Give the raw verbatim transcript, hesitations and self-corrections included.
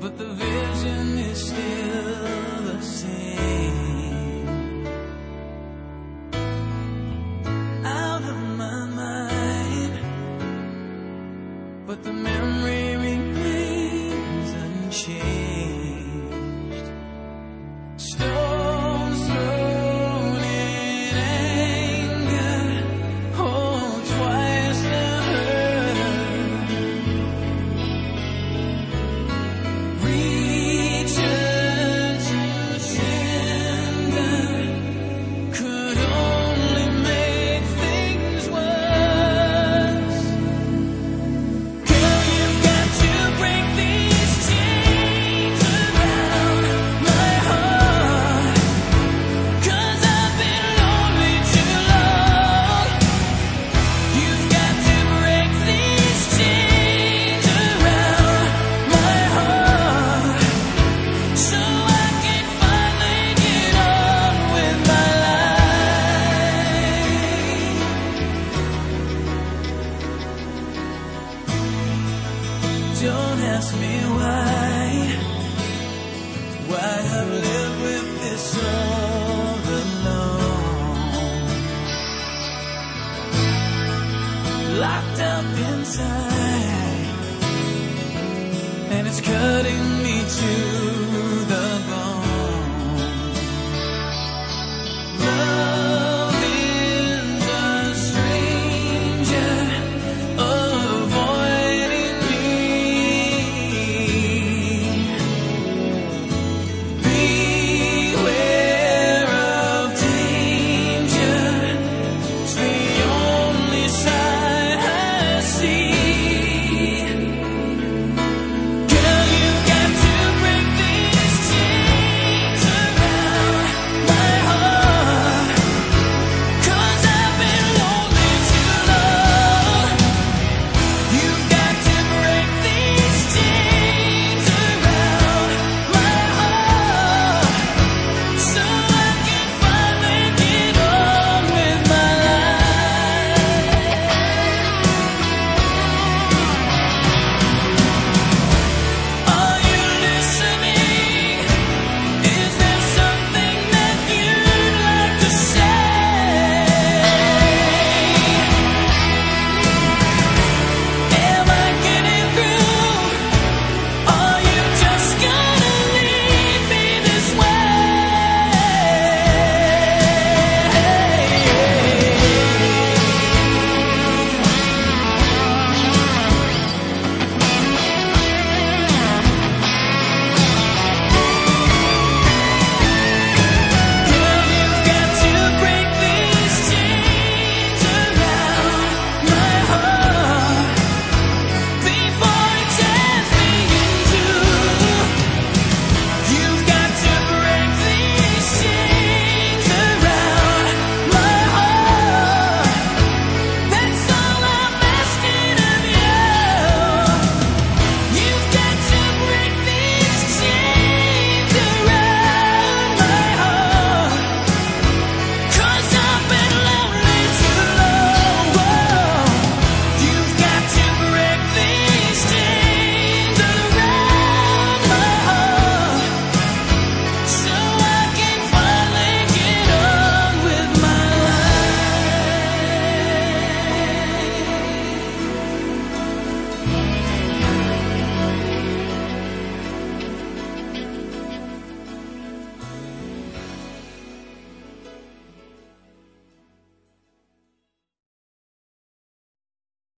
but the vision is still the same. Out of my mind, but the memory remains unchanged. Storms thrown in anger, oh, twice the hurt. Return to sender could only make things worse. Girl, you've got to break these chains around my heart, 'cause I've been lonely too long. You've got to break these chains around my heart, so I can finally get on with my life. Don't ask me why, why I've lived with this all alone, locked up inside, and it's cutting me to